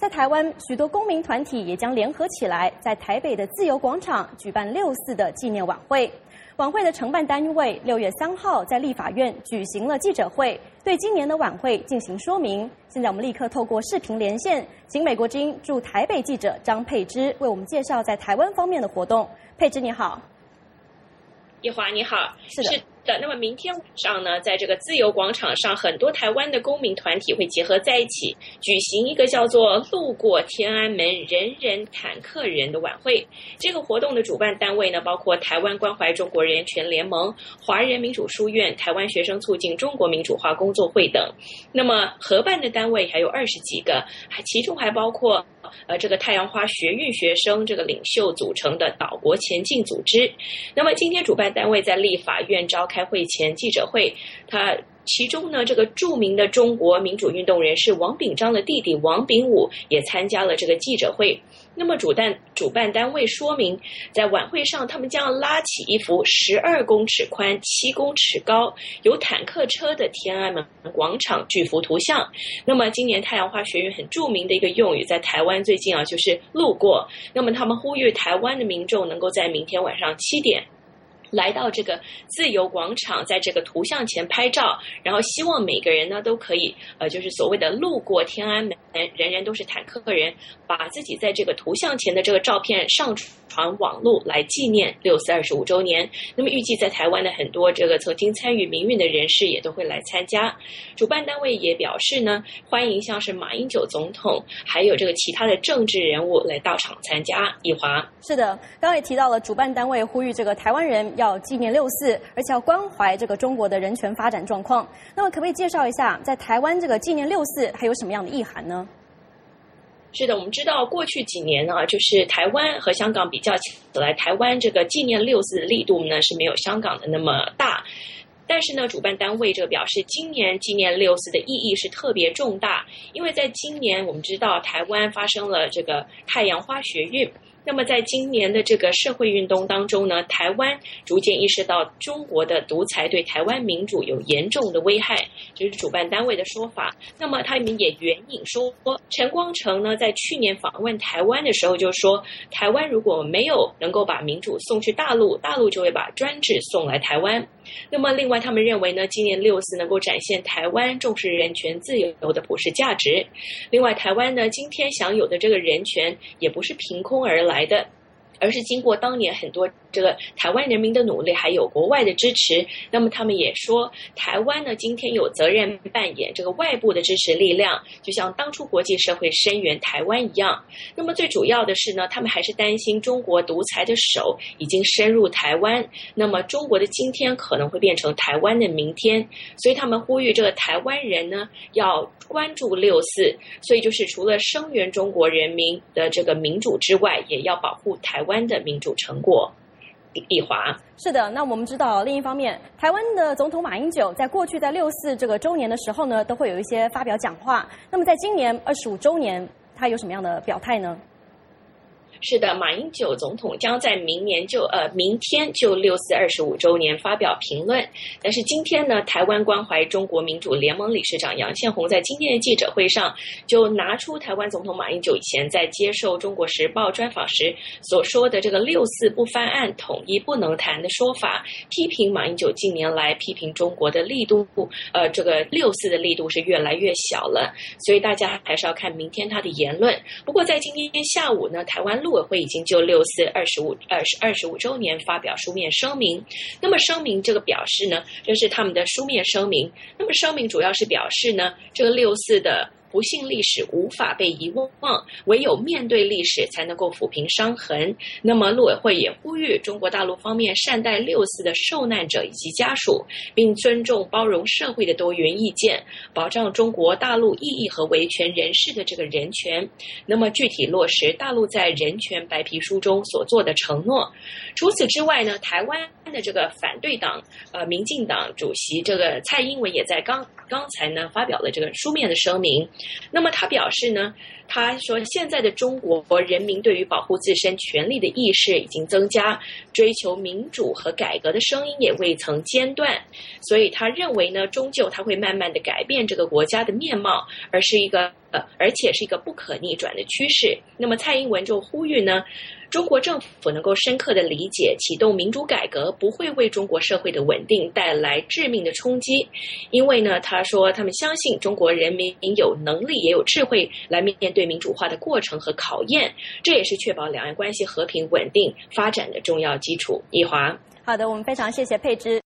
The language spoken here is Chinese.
在台湾，许多公民团体也将联合起来，在台北的自由广场举办6·4的纪念晚会。晚会的承办单位6月3号在立法院举行了记者会，对今年的晚会进行说明。现在我们立刻透过视频连线，请美国之音驻台北记者张佩芝为我们介绍在台湾方面的活动。佩芝你好。 叶华你好。 是的。 那么明天晚上呢，在这个自由广场上，很多台湾的公民团体会结合在一起，举行一个叫做“路过天安门，人人坦克人”的晚会。这个活动的主办单位呢，包括台湾关怀中国人权联盟、华人民主书院、台湾学生促进中国民主化工作会等。那么合办的单位还有20几个，其中还包括这个太阳花学运学生这个领袖组成的岛国前进组织。那么今天主办单位在立法院召开会前记者会，其中呢，这个著名的中国民主运动人士王炳章的弟弟王炳武也参加了这个记者会。那么主办单位说明，在晚会上他们将拉起一幅12公尺宽、7公尺高、有坦克车的天安门广场巨幅图像。那么今年太阳花学运很著名的一个用语，在台湾最近就是路过。那么他们呼吁台湾的民众能够在明天晚上7点来到这个自由广场，在这个图像前拍照，然后希望每个人呢都可以就是所谓的路过天安门，人人都是坦克人，把自己在这个图像前的这个照片上传网络来纪念6·4 25周年。那么预计在台湾的很多这个曾经参与民运的人士也都会来参加。主办单位也表示呢，欢迎像是马英九总统还有这个其他的政治人物来到场参加。一华。 是的，刚刚也提到了主办单位呼吁这个台湾人要纪念6·4，而且要关怀这个中国的人权发展状况。那么可不可以介绍一下，在台湾这个纪念6·4还有什么样的意涵呢？ 是的，我们知道过去几年呢，就是台湾和香港比较起来，台湾这个纪念6·4的力度呢是没有香港的那么大。但是呢，主办单位这个表示，今年纪念6·4的意义是特别重大，因为在今年我们知道台湾发生了这个太阳花学运。那么在今年的这个社会运动当中呢，台湾逐渐意识到中国的独裁对台湾民主有严重的危害，这是主办单位的说法。那么他们也援引说，陈光诚呢在去年访问台湾的时候就说，台湾如果没有能够把民主送去大陆，大陆就会把专制送来台湾。那么另外他们认为呢，纪念6·4能够展现台湾重视人权自由的普世价值。另外台湾呢今天享有的这个人权也不是凭空而来的，而是经过当年很多这个台湾人民的努力，还有国外的支持。那么他们也说，台湾呢今天有责任扮演这个外部的支持力量，就像当初国际社会声援台湾一样。那么最主要的是呢，他们还是担心中国独裁的手已经深入台湾，那么中国的今天可能会变成台湾的明天，所以他们呼吁这个台湾人呢要关注6·4，所以就是除了声援中国人民的这个民主之外，也要保护台湾的民主成果。一华。 是的，那我们知道，另一方面，台湾的总统马英九在过去在6·4这个周年的时候呢，都会有一些发表讲话。那么在今年25周年，他有什么样的表态呢？ 是的，马英九总统将在明天就6·4 25周年发表评论。但是今天呢，台湾关怀中国民主联盟理事长杨宪宏在今天的记者会上就拿出台湾总统马英九以前在接受中国时报专访时所说的这个6·4不翻案、统一不能谈的说法，批评马英九近年来批评中国的力度，这个6·4的力度是越来越小了。所以大家还是要看明天他的言论。不过在今天下午呢，台湾陆委会已经就6·4 25周年发表书面声明。那么声明这个表示呢，这是他们的书面声明。那么声明主要是表示呢，这个6·4的不幸历史无法被遗忘，唯有面对历史才能够抚平伤痕。那么陆委会也呼吁中国大陆方面善待6·4的受难者以及家属，并尊重包容社会的多元意见，保障中国大陆异议和维权人士的这个人权。那么具体落实大陆在人权白皮书中所做的承诺。除此之外呢，台湾的这个反对党民进党主席这个蔡英文也在刚才呢发表了这个书面的声明。 那么他表示呢，他说现在的中国人民对于保护自身权利的意识已经增加，追求民主和改革的声音也未曾间断，所以他认为呢，终究他会慢慢的改变这个国家的面貌，而且是一个不可逆转的趋势。那么蔡英文就呼吁呢，中国政府能够深刻的理解，启动民主改革不会为中国社会的稳定带来致命的冲击，因为呢，他说他们相信中国人民有能力也有智慧来面对民主化的过程和考验，这也是确保两岸关系和平稳定发展的重要基础。奕华， 好的，我们非常谢谢佩芝。